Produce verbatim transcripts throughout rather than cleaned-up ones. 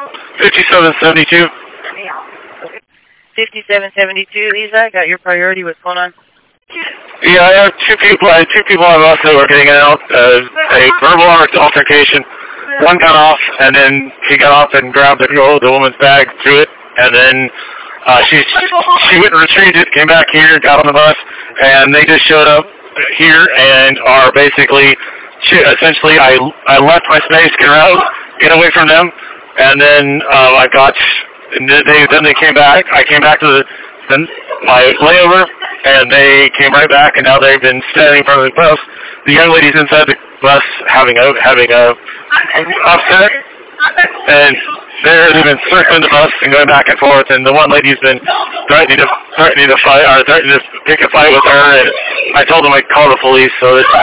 fifty-seven seventy-two. fifty-seven seventy-two, Lisa, got your priority. What's going on? Yeah, I have two people. I had two people on us that were getting out. Uh, a verbal altercation. One got off, and then he got off and grabbed the girl, the woman's bag, threw it, and then uh, she she went and retrieved it, came back here, got on the bus, and they just showed up here and are basically, essentially, I I left my space, get around, get away from them, and then uh, I got, and they then they came back. I came back to the, the my layover, and they came right back, and now they've been standing in front of the bus. The young lady's inside the bus having a having a upset, and they're, they've been circling the bus and going back and forth, and the one lady's been threatening to threatening to fight or threatening to pick a fight with her, and I told them I'd call the police. So that.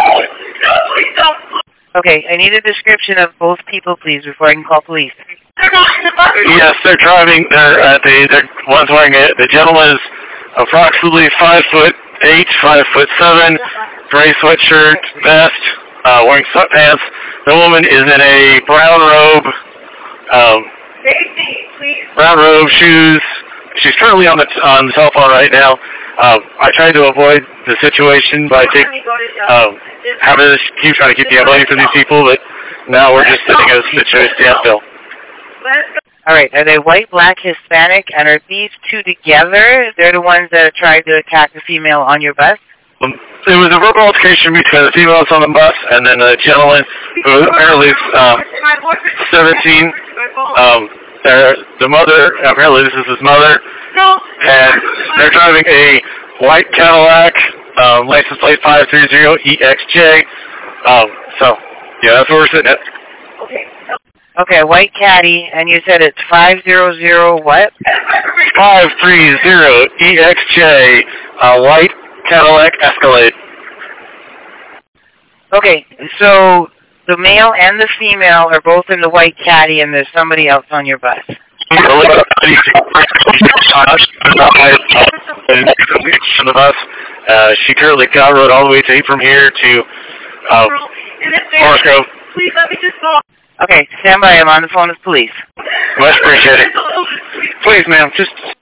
Okay, I need a description of both people, please, before I can call police. Yes, they're driving. They're at the. They're, one's wearing a. The gentleman is approximately five foot eight, five foot seven, gray sweatshirt, vest, uh, wearing sweatpants. The woman is in a brown robe, um, brown robe, shoes. She's currently on the on the cell phone right now. Uh, I tried to avoid the situation by take, um, having to keep trying to keep the ambulance for these people, but now we're just sitting at a situation standstill. All right, are they white, black, Hispanic, and are these two together? They're the ones that tried to attack the female on your bus? Um, it was a verbal altercation between the females on the bus and then a gentleman who apparently is um, seventeen. Um, the mother, apparently this is his mother, and they're driving a white Cadillac, um, license plate five three zero E X J. Um, so, yeah, that's where we're sitting at. Okay. Okay, white caddy, and you said it's five zero zero what? five three zero E X J, uh, white Cadillac Escalade. Okay, so the male and the female are both in the white caddy, and there's somebody else on your bus. On the bus. Uh, she currently got rode all the way to from here to uh, Forest Grove. Please let me just go. Okay, stand by. I'm on the phone with police. Much appreciated. Please, ma'am, just